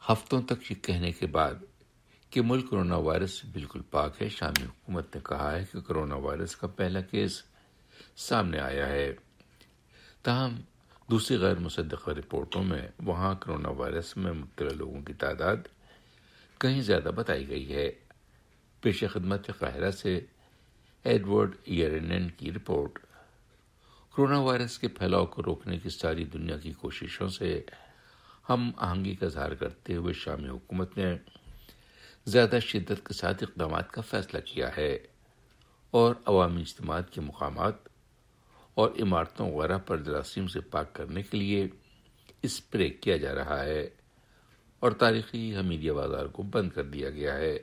ہفتوں تک یہ کہنے کے بعد کہ ملک کرونا وائرس سے بالکل پاک ہے، شامی حکومت نے کہا ہے کہ کرونا وائرس کا پہلا کیس سامنے آیا ہے۔ تاہم دوسری غیر مصدقہ رپورٹوں میں وہاں کرونا وائرس میں مبتلا لوگوں کی تعداد کہیں زیادہ بتائی گئی ہے۔ پیش خدمت قاہرہ سے ایڈورڈ یرینن کی رپورٹ۔ کرونا وائرس کے پھیلاؤ کو روکنے کی ساری دنیا کی کوششوں سے ہم آہنگی کا اظہار کرتے ہوئے شامی حکومت نے زیادہ شدت کے ساتھ اقدامات کا فیصلہ کیا ہے اور عوامی اجتماعات کے مقامات اور عمارتوں وغیرہ پر جراثیم سے پاک کرنے کے لیے اسپرے کیا جا رہا ہے اور تاریخی حمیدیہ بازار کو بند کر دیا گیا ہے۔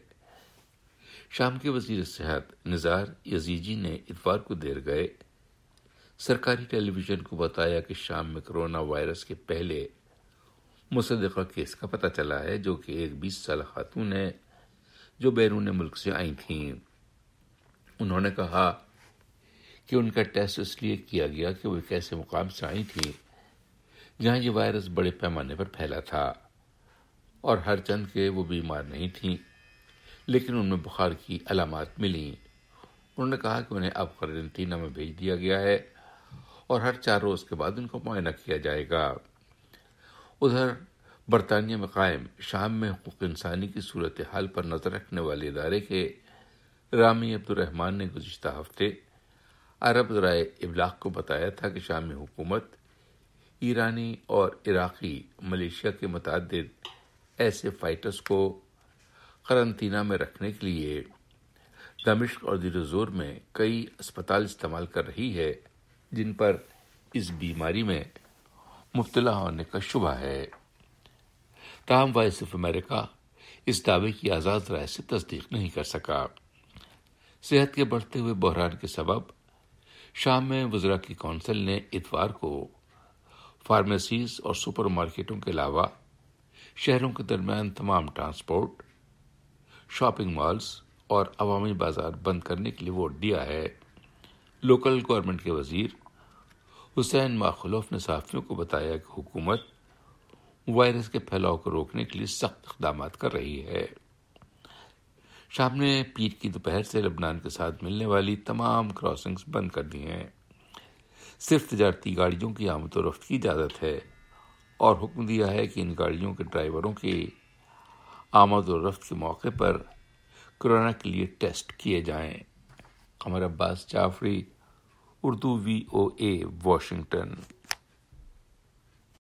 شام کے وزیر صحت نزار یزیجی نے اتوار کو دیر گئے سرکاری ٹیلی ویژن کو بتایا کہ شام میں کرونا وائرس کے پہلے مصدقہ کیس کا پتہ چلا ہے، جو کہ ایک 20 سالہ خاتون ہے جو بیرون ملک سے آئی تھیں۔ انہوں نے کہا کہ ان کا ٹیسٹ اس لیے کیا گیا کہ وہ ایک ایسے مقام سے آئی تھیں جہاں یہ وائرس بڑے پیمانے پر پھیلا تھا اور ہر چند کے وہ بیمار نہیں تھیں، لیکن ان میں بخار کی علامات ملیں۔ انہوں نے کہا کہ انہیں اب قرنطینہ میں بھیج دیا گیا ہے اور ہر 4 روز کے بعد ان کو معائنہ کیا جائے گا۔ ادھر برطانیہ میں قائم شام میں حقوق انسانی کی صورتحال پر نظر رکھنے والے ادارے کے رامی عبدالرحمان نے گزشتہ ہفتے عرب ذرائع ابلاغ کو بتایا تھا کہ شامی حکومت ایرانی اور عراقی ملیشیا کے متعدد ایسے فائٹرز کو قرنطینہ میں رکھنے کے لیے دمشق اور دیر الزور میں کئی اسپتال استعمال کر رہی ہے جن پر اس بیماری میں مبتلا ہونے کا شبہ ہے۔ تاہم وائس آف امریکہ اس دعوے کی آزاد رائے سے تصدیق نہیں کر سکا۔ صحت کے بڑھتے ہوئے بحران کے سبب شام میں وزراء کی کونسل نے اتوار کو فارمیسیز اور سپر مارکیٹوں کے علاوہ شہروں کے درمیان تمام ٹرانسپورٹ، شاپنگ مالز اور عوامی بازار بند کرنے کے لیے ووٹ دیا ہے۔ لوکل گورنمنٹ کے وزیر حسین ماخلوف نے صحافیوں کو بتایا کہ حکومت وائرس کے پھیلاؤ کو روکنے کے لیے سخت اقدامات کر رہی ہے۔ شام نے پیر کی دوپہر سے لبنان کے ساتھ ملنے والی تمام کراسنگز بند کر دی ہیں۔ صرف تجارتی گاڑیوں کی آمد و رفت کی اجازت ہے اور حکم دیا ہے کہ ان گاڑیوں کے ڈرائیوروں کی آمد و رفت کے موقع پر کورونا کے لیے ٹیسٹ کیے جائیں۔ Qamar Abbas Jafri, Urdu VOA، Washington.